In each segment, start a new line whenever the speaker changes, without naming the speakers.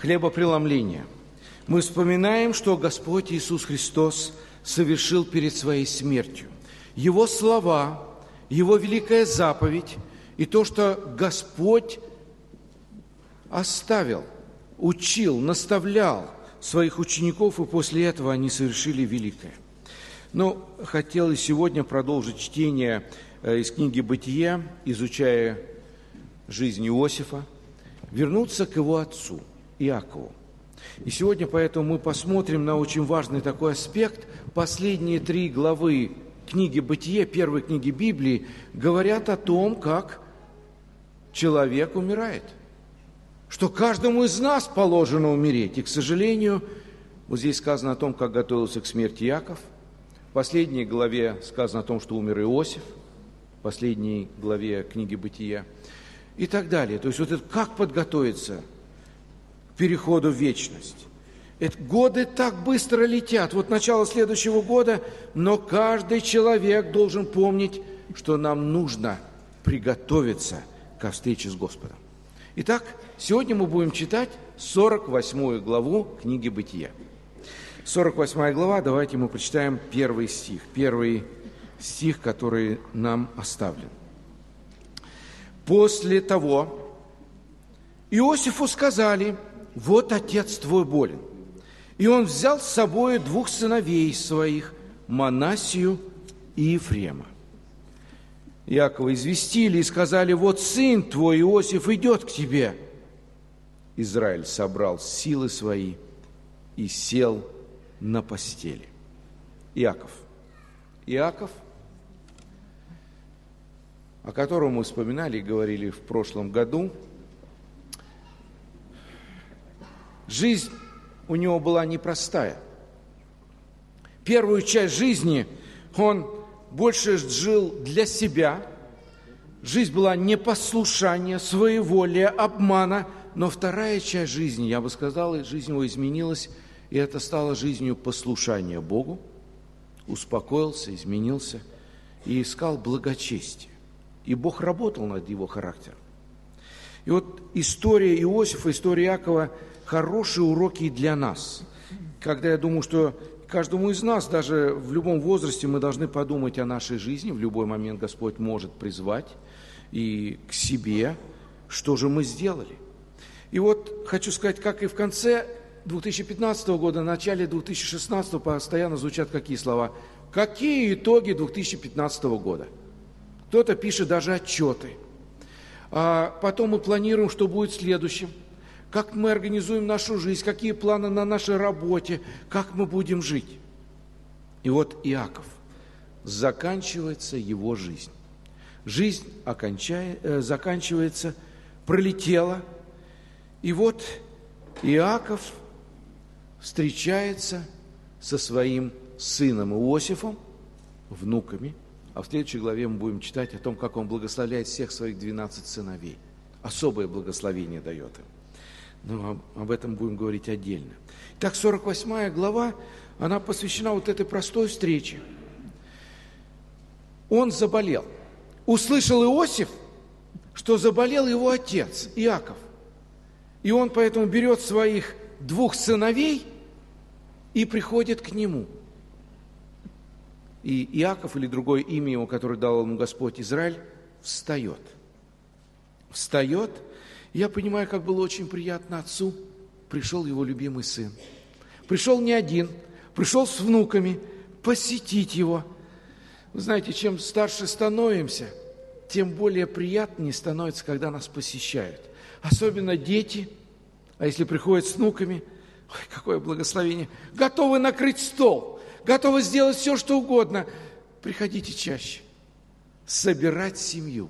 хлебопреломления, мы вспоминаем, что Господь Иисус Христос совершил перед Своей смертью. Его слова, Его великая заповедь и то, что Господь оставил, учил, наставлял своих учеников, и после этого они совершили великое. Но хотел и сегодня продолжить чтение из книги «Бытие», изучая жизнь Иосифа, вернуться к его отцу Иакову. И сегодня поэтому мы посмотрим на очень важный такой аспект. Последние 3 главы книги «Бытие», первой книги Библии, говорят о том, как человек умирает. Что каждому из нас положено умереть. И, к сожалению, вот здесь сказано о том, как готовился к смерти Иаков. В последней главе сказано о том, что умер Иосиф. В последней главе книги «Бытия». И так далее. То есть вот это как подготовиться к переходу в вечность. Годы так быстро летят. Вот начало следующего года, но каждый человек должен помнить, что нам нужно приготовиться ко встрече с Господом. Итак, сегодня мы будем читать 48 главу книги «Бытия». 48 глава, давайте мы прочитаем первый стих, который нам оставлен. После того Иосифу сказали: «Вот отец твой болен». И он взял с собой 2 сыновей своих, Манассию и Ефрема. Иакова известили и сказали: «Вот сын твой Иосиф идет к тебе». Израиль собрал силы свои и сел на постели. Иаков, о котором мы вспоминали и говорили в прошлом году, жизнь у него была непростая. Первую часть жизни он больше жил для себя. Жизнь была непослушания, своеволия, обмана. Но вторая часть жизни, я бы сказал, жизнь его изменилась, и это стало жизнью послушания Богу. Успокоился, изменился и искал благочестие. И Бог работал над его характером. И вот история Иосифа, история Иакова – хорошие уроки и для нас. Когда я думаю, что каждому из нас, даже в любом возрасте, мы должны подумать о нашей жизни. В любой момент Господь может призвать и к себе, что же мы сделали. И вот хочу сказать, как и в конце 2015 года, в начале 2016 постоянно звучат какие слова? Какие итоги 2015 года? Кто-то пишет даже отчеты. А потом мы планируем, что будет следующим. Как мы организуем нашу жизнь, какие планы на нашей работе, как мы будем жить. И вот Иаков, заканчивается его жизнь. Жизнь заканчивается, пролетела. И вот Иаков встречается со своим сыном Иосифом, внуками. А в следующей главе мы будем читать о том, как он благословляет всех своих 12 сыновей. Особое благословение дает им. Но об этом будем говорить отдельно. Итак, 48 глава, она посвящена вот этой простой встрече. Он заболел. Услышал Иосиф, что заболел его отец Иаков. И он поэтому берет своих 2 сыновей и приходит к нему. И Иаков, или другое имя его, которое дал ему Господь Израиль, встает. Я понимаю, как было очень приятно отцу. Пришел его любимый сын. Пришел не один, пришел с внуками посетить его. Вы знаете, чем старше становимся, тем более приятнее становится, когда нас посещают. Особенно дети, а если приходят с внуками, ой, какое благословение, готовы накрыть стол, готовы сделать все, что угодно. Приходите чаще. Собирать семью.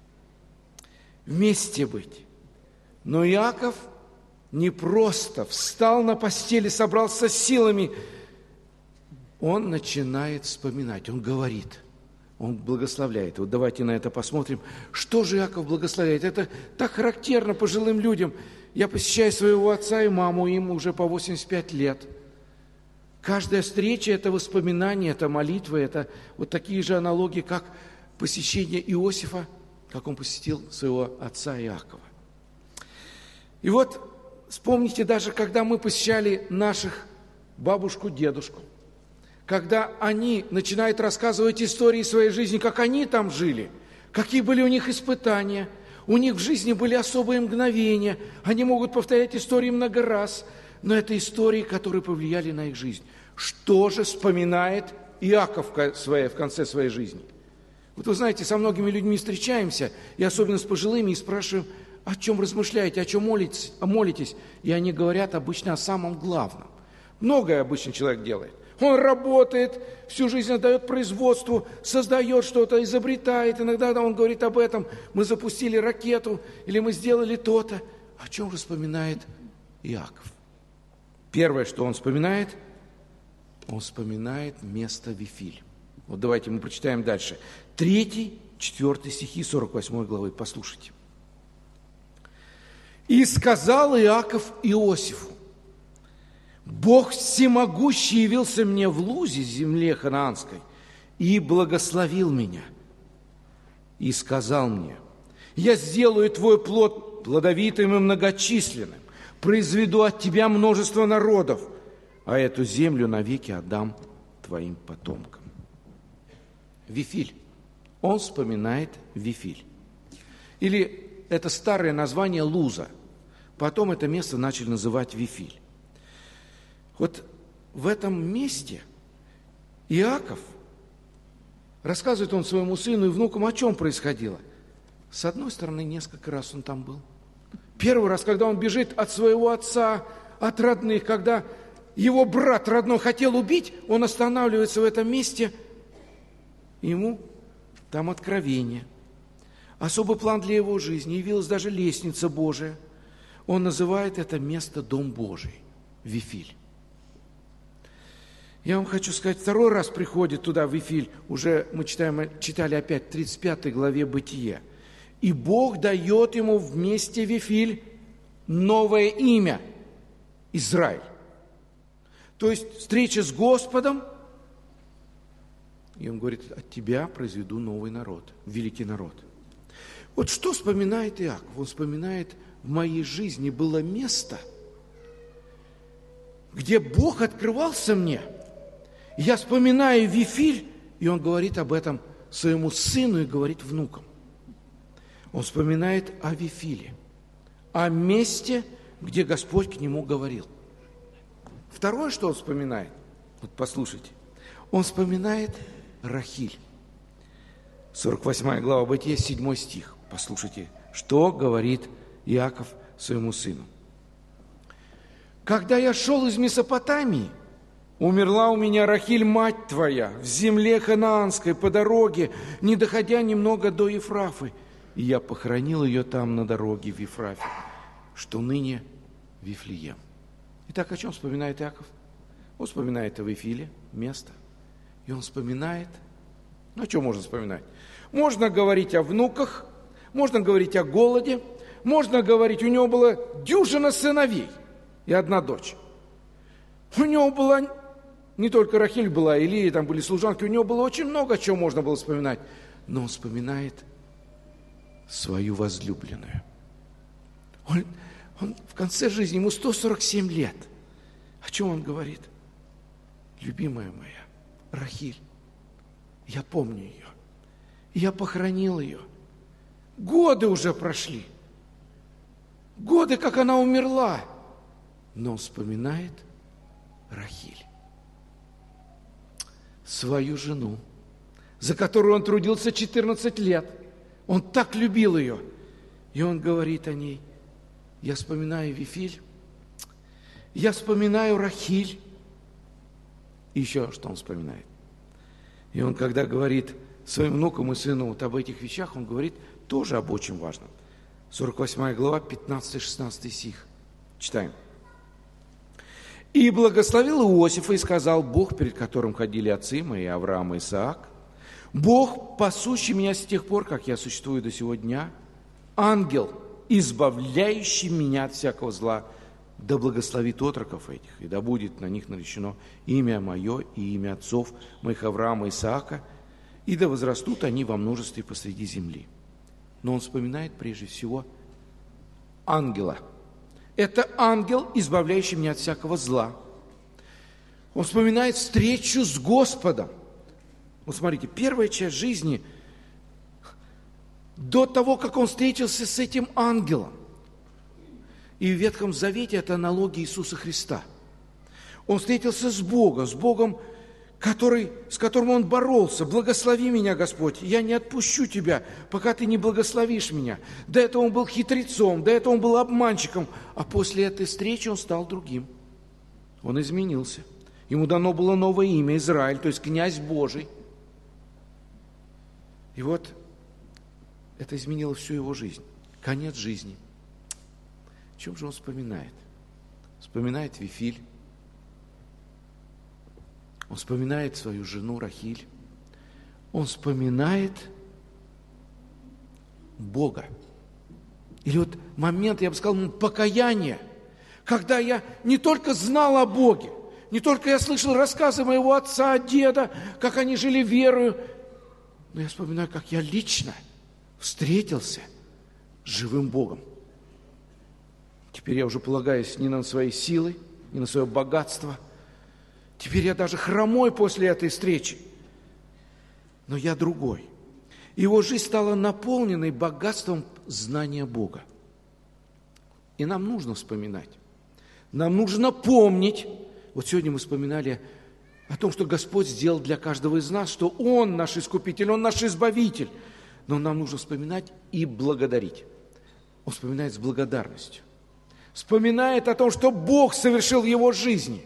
Вместе быть. Но Иаков не просто встал на постели, собрался с силами. Он начинает вспоминать, он говорит, он благословляет. Вот давайте на это посмотрим. Что же Иаков благословляет? Это так характерно пожилым людям. Я посещаю своего отца и маму, им уже по 85 лет. Каждая встреча – это воспоминание, это молитва, это вот такие же аналогии, как посещение Иосифа, как он посетил своего отца Иакова. И вот Вспомните даже, когда мы посещали наших бабушку, дедушку, когда они начинают рассказывать истории своей жизни, как они там жили, какие были у них испытания, у них в жизни были особые мгновения, они могут повторять истории много раз, но это истории, которые повлияли на их жизнь. Что же вспоминает Иаков в конце своей жизни? Вот вы знаете, со многими людьми встречаемся, и особенно с пожилыми, и спрашиваем, о чем размышляете, о чем молитесь, и они говорят обычно о самом главном. Многое обычно человек делает. Он работает, всю жизнь отдает производству, создает что-то, изобретает. Иногда он говорит об этом. Мы запустили ракету, или мы сделали то-то. О чем же вспоминает Иаков? Первое, что он вспоминает место Вифиль. Вот давайте мы прочитаем дальше. 3, 4 стихи 48 главы. Послушайте. «И сказал Иаков Иосифу: Бог всемогущий явился мне в Лузе, земле ханаанской, и благословил меня. И сказал мне: я сделаю твой плод плодовитым и многочисленным, произведу от тебя множество народов, а эту землю навеки отдам твоим потомкам». Вифиль. Он вспоминает Вифиль. Или это старое название Луза. Потом это место начали называть Вифиль. Вот в этом месте Иаков, рассказывает он своему сыну и внукам, о чем происходило. С одной стороны, несколько раз он там был. Первый раз, когда он бежит от своего отца, от родных, когда его брат родной хотел убить, он останавливается в этом месте, и ему там откровение. Особый план для его жизни. Явилась даже лестница Божия. Он называет это место Дом Божий, Вифиль. Я вам хочу сказать, второй раз приходит туда Вифиль, уже мы читали опять в 35 главе Бытие. И Бог дает ему вместе Вифиль новое имя – Израиль. То есть встреча с Господом, и он говорит: от тебя произведу новый народ, великий народ. Вот что вспоминает Иаков? Он вспоминает: в моей жизни было место, где Бог открывался мне. Я вспоминаю Вифиль, и он говорит об этом своему сыну и говорит внукам. Он вспоминает о Вифиле, о месте, где Господь к нему говорил. Второе, что он вспоминает, вот послушайте, он вспоминает Рахиль. 48 глава Бытия, 7 стих. Послушайте, что говорит Иаков своему сыну. «Когда я шел из Месопотамии, умерла у меня Рахиль, мать твоя, в земле ханаанской, по дороге, не доходя немного до Ефрафы, и я похоронил ее там на дороге в Ефрафе, что ныне Вифлеем». Итак, о чем вспоминает Иаков? Он вспоминает о Вифиле, место, и он вспоминает, о чем можно вспоминать? Можно говорить о внуках, можно говорить о голоде, можно говорить, у него было дюжина сыновей и одна дочь. У него была, не только Рахиль была, Илия, там были служанки, у него было очень много, о чем можно было вспоминать. Но он вспоминает свою возлюбленную. Он в конце жизни, ему 147 лет. О чем он говорит? Любимая моя, Рахиль, я помню ее. Я похоронил ее. Годы уже прошли. Годы, как она умерла. Но он вспоминает Рахиль, свою жену, за которую он трудился 14 лет. Он так любил ее. И он говорит о ней: я вспоминаю Вифиль, я вспоминаю Рахиль. И еще что он вспоминает. И он, когда говорит своим внукам и сыну вот об этих вещах, он говорит тоже об очень важном. 48 глава, 15-16 стих. Читаем. «И благословил Иосифа и сказал: Бог, перед которым ходили отцы мои, Авраам и Исаак, Бог, пасущий меня с тех пор, как я существую до сего дня, ангел, избавляющий меня от всякого зла, да благословит отроков этих, и да будет на них наречено имя мое и имя отцов моих Авраама и Исаака, и да возрастут они во множестве посреди земли». Но он вспоминает прежде всего ангела, Это ангел, избавляющий меня от всякого зла. Он вспоминает встречу с Господом. Вот смотрите, первая часть жизни до того, как он встретился с этим ангелом. И в Ветхом Завете это аналогия Иисуса Христа. Он встретился с Богом, с которым он боролся. «Благослови меня, Господь, я не отпущу тебя, пока ты не благословишь меня». До этого он был хитрецом, до этого он был обманщиком, а после этой встречи он стал другим. Он изменился. Ему дано было новое имя – Израиль, то есть князь Божий. И вот это изменило всю его жизнь. Конец жизни. О чем же он вспоминает? Вспоминает Вифиль. Он вспоминает свою жену Рахиль. Он вспоминает Бога. Или вот момент, я бы сказал, покаяния, когда я не только знал о Боге, не только я слышал рассказы моего отца, деда, как они жили верою, но я вспоминаю, как я лично встретился с живым Богом. Теперь я уже полагаюсь не на свои силы, не на свое богатство. Теперь я даже хромой после этой встречи. Но я другой. Его жизнь стала наполненной богатством знания Бога. И нам нужно вспоминать. Нам нужно помнить. Вот сегодня мы вспоминали о том, что Господь сделал для каждого из нас, что Он наш Искупитель, Он наш Избавитель. Но нам нужно вспоминать и благодарить. Он вспоминает с благодарностью. Вспоминает о том, что Бог совершил в его жизни.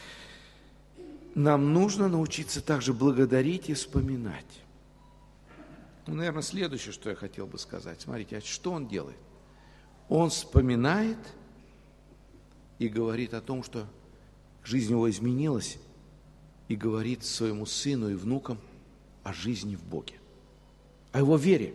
Нам нужно научиться также благодарить и вспоминать. Наверное, следующее, что я хотел бы сказать. Смотрите, а что он делает? Он вспоминает и говорит о том, что жизнь его изменилась, и говорит своему сыну и внукам о жизни в Боге, о его вере.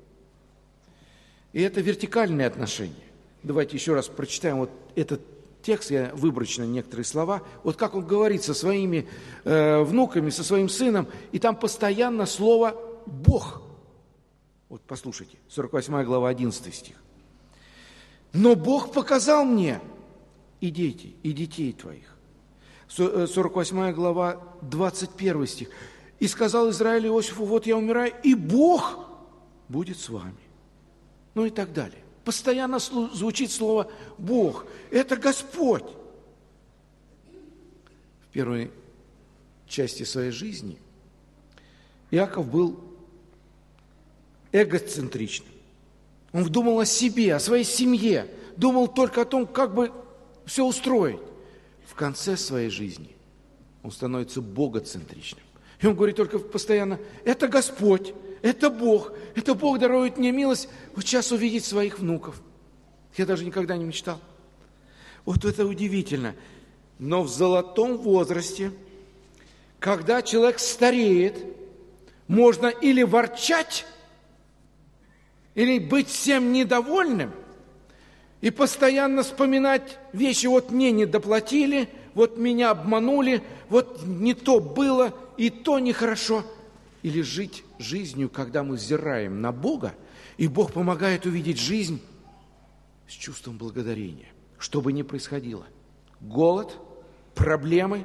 И это вертикальные отношения. Давайте еще раз прочитаем вот этот текст, я выборочно некоторые слова. Вот как он говорит со своими внуками, со своим сыном, и там постоянно слово «Бог». Вот послушайте, 48 глава, 11 стих. «Но Бог показал мне и детей твоих». 48 глава, 21 стих. «И сказал Израиль Иосифу, вот я умираю, и Бог будет с вами». Ну и так далее. Постоянно звучит слово «Бог». Это Господь. В первой части своей жизни Иаков был эгоцентричным. Он думал о себе, о своей семье, думал только о том, как бы все устроить. В конце своей жизни он становится богоцентричным. И он говорит только постоянно: это Господь, это Бог дарует мне милость вот сейчас увидеть своих внуков. Я даже никогда не мечтал. Вот это удивительно. Но в золотом возрасте, когда человек стареет, можно или ворчать, или быть всем недовольным, и постоянно вспоминать вещи: вот мне не доплатили, вот меня обманули, вот не то было, и то нехорошо. Или жить жизнью, когда мы взираем на Бога, и Бог помогает увидеть жизнь с чувством благодарения. Что бы ни происходило. Голод, проблемы,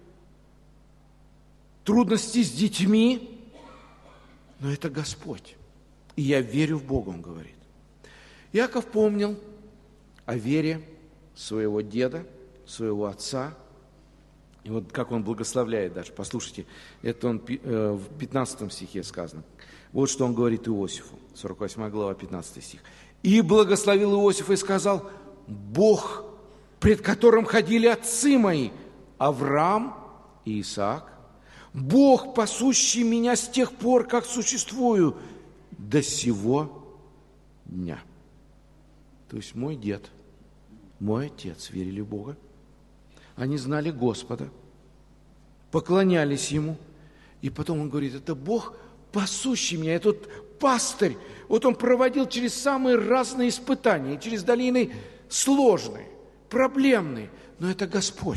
трудности с детьми, но это Господь. И я верю в Бога, он говорит. Иаков помнил о вере своего деда, своего отца. И вот как он благословляет даже. Послушайте, это он в 15 стихе сказано. Вот что он говорит Иосифу. 48 глава, 15 стих. «И благословил Иосиф и сказал: Бог, пред которым ходили отцы мои, Авраам и Исаак, Бог, пасущий меня с тех пор, как существую, до сего дня». То есть мой дед, мой отец верили в Бога. Они знали Господа, поклонялись Ему. И потом он говорит: это Бог, пасущий меня, этот пастырь. Вот он проводил через самые разные испытания, через долины сложные, проблемные. Но это Господь.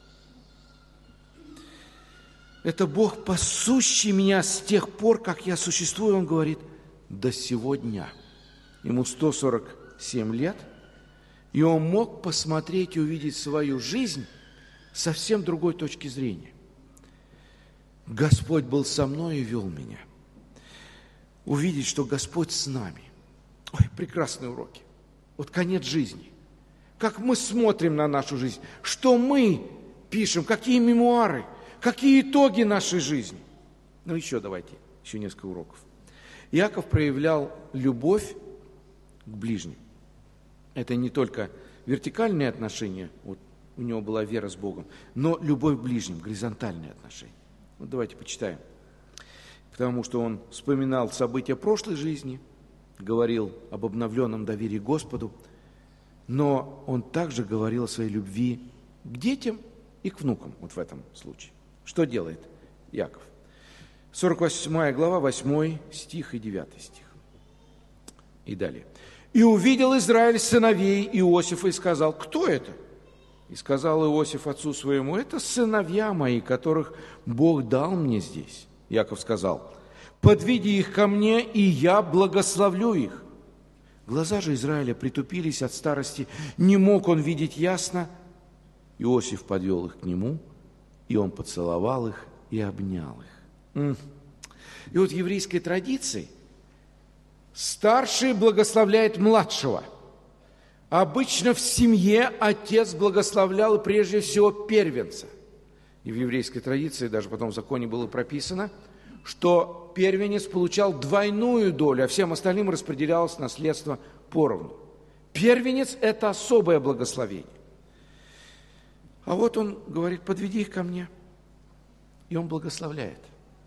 Это Бог, пасущий меня с тех пор, как я существую, он говорит, до сего дня. Ему 147 лет. И он мог посмотреть и увидеть свою жизнь с совсем другой точки зрения. Господь был со мной и вел меня. Увидеть, что Господь с нами. Ой, прекрасные уроки. Вот конец жизни. Как мы смотрим на нашу жизнь, что мы пишем, какие мемуары, какие итоги нашей жизни. Ну еще давайте, еще несколько уроков. Иаков проявлял любовь к ближним. Это не только вертикальные отношения, вот у него была вера с Богом, но любовь к ближним, горизонтальные отношения. Вот давайте почитаем. Потому что он вспоминал события прошлой жизни, говорил об обновленном доверии к Господу, но он также говорил о своей любви к детям и к внукам, вот в этом случае. Что делает Иаков? 48 глава, 8 стих и 9 стих. И далее. «И увидел Израиль сыновей Иосифа и сказал: кто это? И сказал Иосиф отцу своему: это сыновья мои, которых Бог дал мне здесь. Иаков сказал: подведи их ко мне, и я благословлю их. Глаза же Израиля притупились от старости, не мог он видеть ясно. Иосиф подвел их к нему, и он поцеловал их и обнял их». И вот в еврейской традиции старший благословляет младшего. Обычно в семье отец благословлял прежде всего первенца. И в еврейской традиции, даже потом в законе было прописано, что первенец получал двойную долю, а всем остальным распределялось наследство поровну. Первенец – это особое благословение. А вот он говорит: подведи их ко мне. И он благословляет.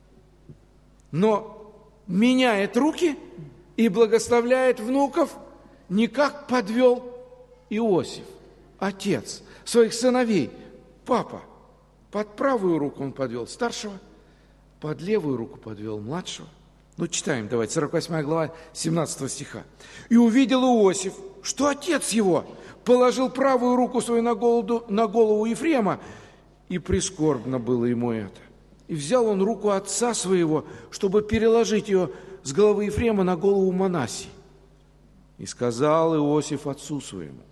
Но меняет руки и благословляет внуков не как подвел Иосиф, отец, своих сыновей. Папа, под правую руку он подвел старшего, под левую руку подвел младшего. Ну, читаем, давайте, 48 глава, 17 стиха. «И увидел Иосиф, что отец его положил правую руку свою на голову Ефрема, и прискорбно было ему это. И взял он руку отца своего, чтобы переложить ее с головы Ефрема на голову Манассии. И сказал Иосиф отцу своему: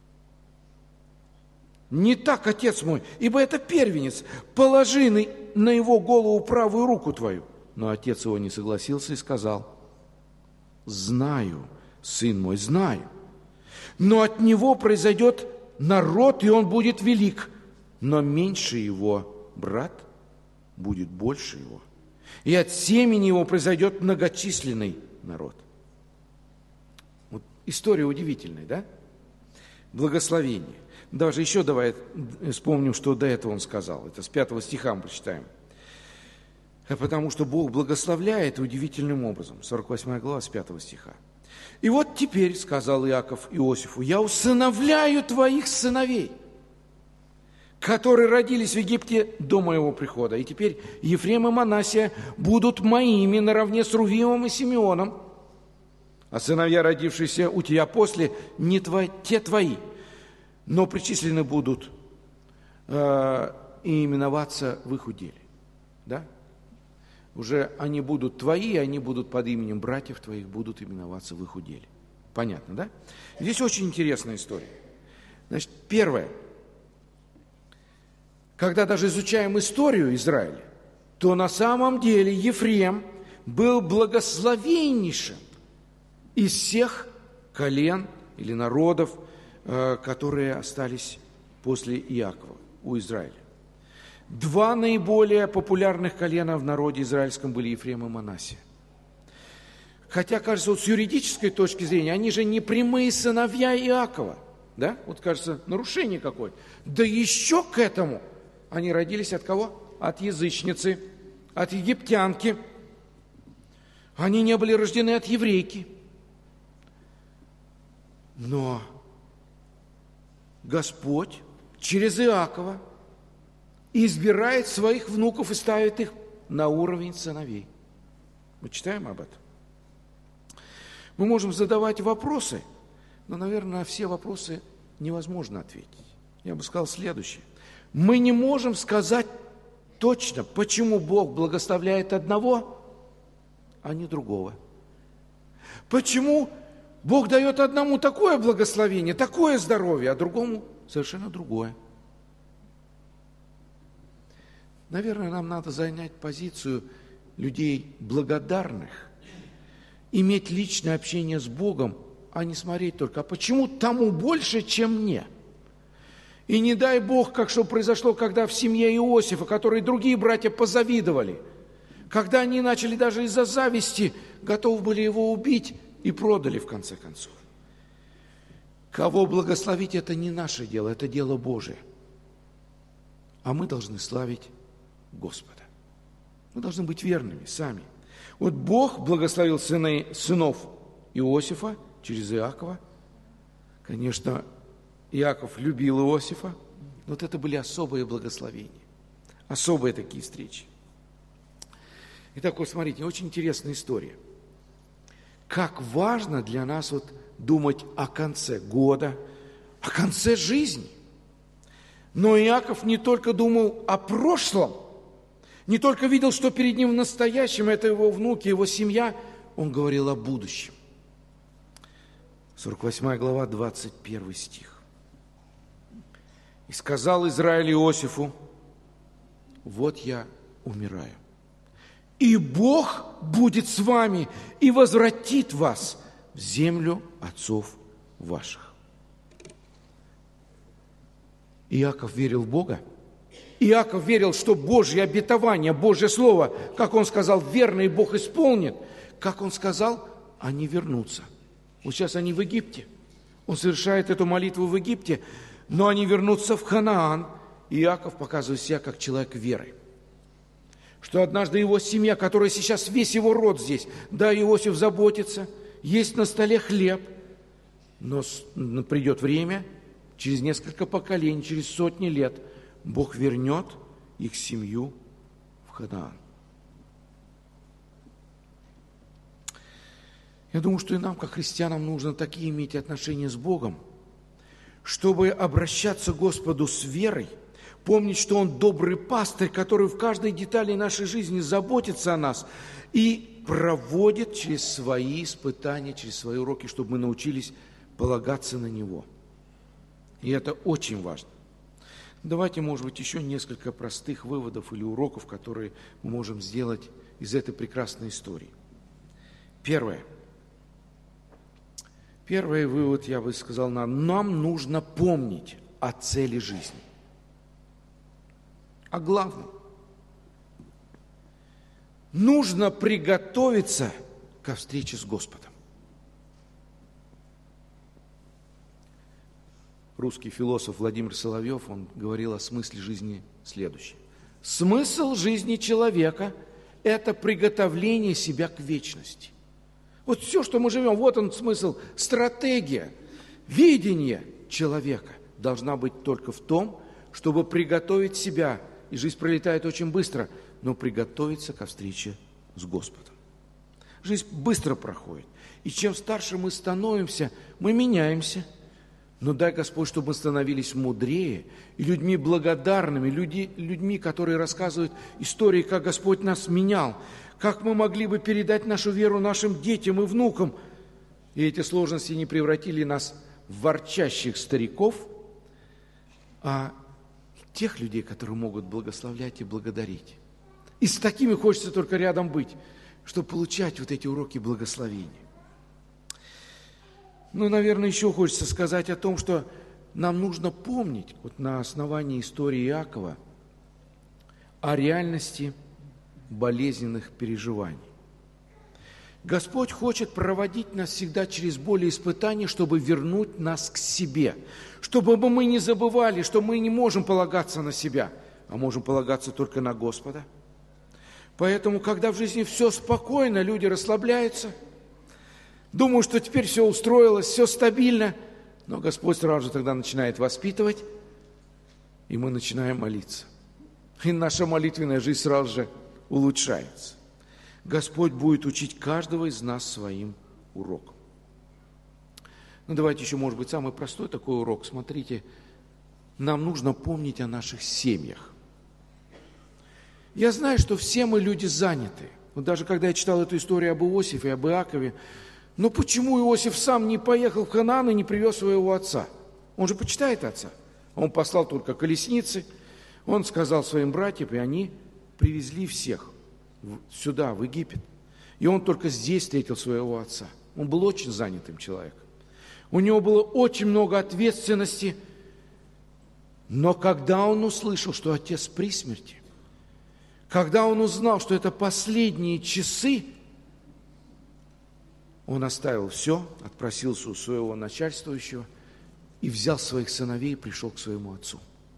не так, отец мой, ибо это первенец, положи на его голову правую руку твою. Но отец его не согласился и сказал: знаю, сын мой, знаю, но от него произойдет народ, и он будет велик, но меньше его брат будет больше его, и от семени его произойдет многочисленный народ». Вот история удивительная, да? Благословение. Даже еще давай вспомним, что до этого он сказал. Это с 5 стиха мы прочитаем. Потому что Бог благословляет удивительным образом. 48 глава с 5 стиха. «И вот теперь, сказал Иаков Иосифу, я усыновляю твоих сыновей, которые родились в Египте до моего прихода. И теперь Ефрем и Манассия будут моими наравне с Рувимом и Симеоном. А сыновья, родившиеся у тебя после, не те твои, но причислены будут и именоваться в их уделе». Да? Уже они будут твои, они будут под именем братьев твоих, будут именоваться в их уделе. Понятно, да? Здесь очень интересная история. Значит, первое. Когда даже изучаем историю Израиля, то на самом деле Ефрем был благословеннейшим из всех колен или народов, которые остались после Иакова у Израиля. Два наиболее популярных колена в народе израильском были Ефрем и Манассия. Хотя, кажется, вот с юридической точки зрения, они же не прямые сыновья Иакова. Да? Вот, кажется, нарушение какое. Да еще к этому они родились от кого? От язычницы, от египтянки. Они не были рождены от еврейки. Но Господь через Иакова избирает своих внуков и ставит их на уровень сыновей. Мы читаем об этом. Мы можем задавать вопросы, но, наверное, на все вопросы невозможно ответить. Я бы сказал следующее. Мы не можем сказать точно, почему Бог благословляет одного, а не другого. Почему Бог дает одному такое благословение, такое здоровье, а другому совершенно другое. Наверное, нам надо занять позицию людей благодарных, иметь личное общение с Богом, а не смотреть только, а почему тому больше, чем мне? И не дай Бог, как что произошло, когда в семье Иосифа, которые другие братья позавидовали, когда они начали даже из-за зависти, готовы были его убить и продали в конце концов. Кого благословить, это не наше дело, это дело Божие. А мы должны славить Господа. Мы должны быть верными сами. Вот Бог благословил сынов Иосифа через Иакова. Конечно, Иаков любил Иосифа, но вот это были особые благословения, особые такие встречи. Итак, вот смотрите, очень интересная история. Как важно для нас вот думать о конце года, о конце жизни. Но Иаков не только думал о прошлом, не только видел, что перед ним в настоящем, это его внуки, его семья, он говорил о будущем. 48 глава, 21 стих. «И сказал Израиль Иосифу: вот я умираю, и Бог будет с вами и возвратит вас в землю отцов ваших». Иаков верил в Бога. Иаков верил, что Божье обетование, Божье Слово, как он сказал, верно, и Бог исполнит. Как он сказал, они вернутся. Вот сейчас они в Египте. Он совершает эту молитву в Египте, но они вернутся в Ханаан. Иаков показывает себя как человек веры. Что однажды его семья, которая сейчас весь его род здесь, да, Иосиф заботится, есть на столе хлеб, но придет время, через несколько поколений, через сотни лет, Бог вернет их семью в Ханаан. Я думаю, что и нам, как христианам, нужно такие иметь отношения с Богом, чтобы обращаться к Господу с верой, помнить, что Он добрый пастырь, который в каждой детали нашей жизни заботится о нас и проводит через свои испытания, через свои уроки, чтобы мы научились полагаться на Него. И это очень важно. Давайте, может быть, еще несколько простых выводов или уроков, которые мы можем сделать из этой прекрасной истории. Первый вывод, я бы сказал, нам нужно помнить о цели жизни. О главном. Нужно приготовиться ко встрече с Господом. Русский философ Владимир Соловьев, он говорил о смысле жизни следующее. Смысл жизни человека – это приготовление себя к вечности. Вот все, что мы живем, вот он смысл, стратегия, видение человека должна быть только в том, чтобы приготовить себя, и жизнь пролетает очень быстро, но приготовиться ко встрече с Господом. Жизнь быстро проходит, и чем старше мы становимся, мы меняемся. Но дай, Господь, чтобы мы становились мудрее и людьми благодарными, людьми, которые рассказывают истории, как Господь нас менял, как мы могли бы передать нашу веру нашим детям и внукам. И эти сложности не превратили нас в ворчащих стариков, а тех людей, которые могут благословлять и благодарить. И с такими хочется только рядом быть, чтобы получать вот эти уроки благословения. Ну, наверное, еще хочется сказать о том, что нам нужно помнить вот на основании истории Иакова о реальности болезненных переживаний. Господь хочет проводить нас всегда через боли и испытания, чтобы вернуть нас к себе, чтобы мы не забывали, что мы не можем полагаться на себя, а можем полагаться только на Господа. Поэтому, когда в жизни все спокойно, люди расслабляются, думаю, что теперь все устроилось, все стабильно, но Господь сразу же тогда начинает воспитывать, и мы начинаем молиться. И наша молитвенная жизнь сразу же улучшается. Господь будет учить каждого из нас своим уроком. Ну, давайте еще, может быть, самый простой такой урок. Смотрите, нам нужно помнить о наших семьях. Я знаю, что все мы люди заняты. Вот даже когда я читал эту историю об Иосифе, об Иакове, Но почему Иосиф сам не поехал в Ханаан и не привез своего отца? Он же почитает отца. Он послал только колесницы, он сказал своим братьям, и они привезли всех сюда, в Египет. И он только здесь встретил своего отца. Он был очень занятым человеком. У него было очень много ответственности. Но когда он услышал, что отец при смерти, когда он узнал, что это последние часы, он оставил все, отпросился у своего начальствующего и взял своих сыновей и пришел к своему отцу.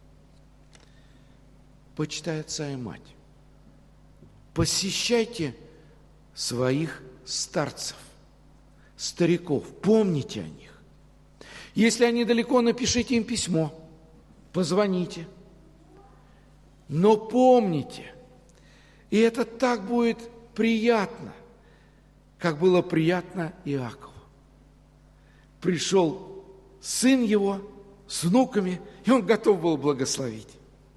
Почитай отца и мать. Посещайте своих старцев, стариков, помните о них. Если они далеко, напишите им письмо, позвоните. Но помните, и это так будет приятно, как было приятно Иакову. Пришел сын его с внуками, и он готов был благословить.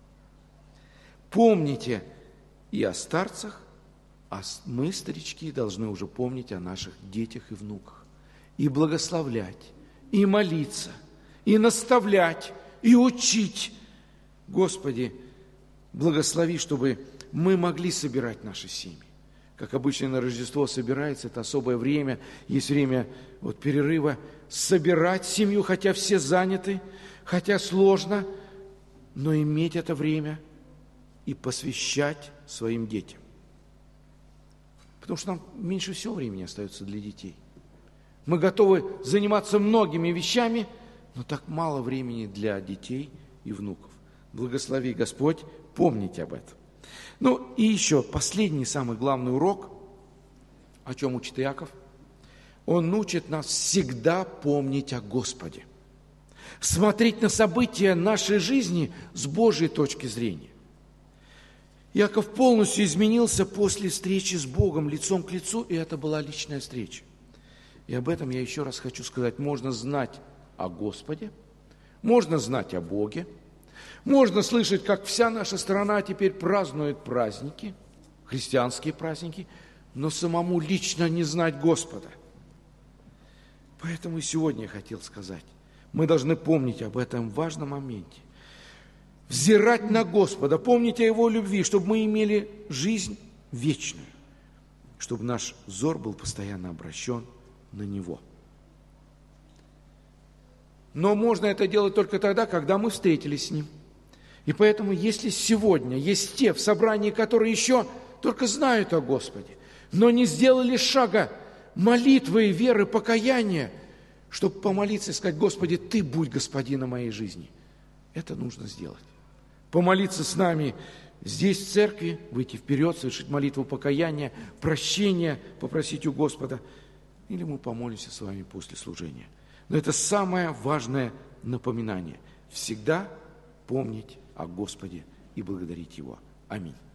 Помните и о старцах, а мы, старички, должны уже помнить о наших детях и внуках. И благословлять, и молиться, и наставлять, и учить. Господи, благослови, чтобы мы могли собирать наши семьи. Как обычно на Рождество собирается, это особое время, есть время перерыва, собирать семью, хотя все заняты, хотя сложно, но иметь это время и посвящать своим детям. Потому что нам меньше всего времени остается для детей. Мы готовы заниматься многими вещами, но так мало времени для детей и внуков. Благослови, Господь, помните об этом. Ну и еще последний, самый главный урок, о чем учит Иаков. Он учит нас всегда помнить о Господе. Смотреть на события нашей жизни с Божьей точки зрения. Иаков полностью изменился после встречи с Богом лицом к лицу, и это была личная встреча. И об этом я еще раз хочу сказать. Можно знать о Господе, можно знать о Боге, можно слышать, как вся наша страна теперь празднует праздники, христианские праздники, но самому лично не знать Господа. Поэтому и сегодня я хотел сказать, мы должны помнить об этом важном моменте. Взирать на Господа, помнить о Его любви, чтобы мы имели жизнь вечную, чтобы наш взор был постоянно обращен на Него. Но можно это делать только тогда, когда мы встретились с Ним. И поэтому, если сегодня есть те в собрании, которые еще только знают о Господе, но не сделали шага молитвы, веры, покаяния, чтобы помолиться и сказать: Господи, Ты будь господином моей жизни. Это нужно сделать. Помолиться с нами здесь, в церкви, выйти вперед, совершить молитву покаяния, прощения, попросить у Господа. Или мы помолимся с вами после служения. Но это самое важное напоминание. Всегда помнить о Господе и благодарить Его. Аминь.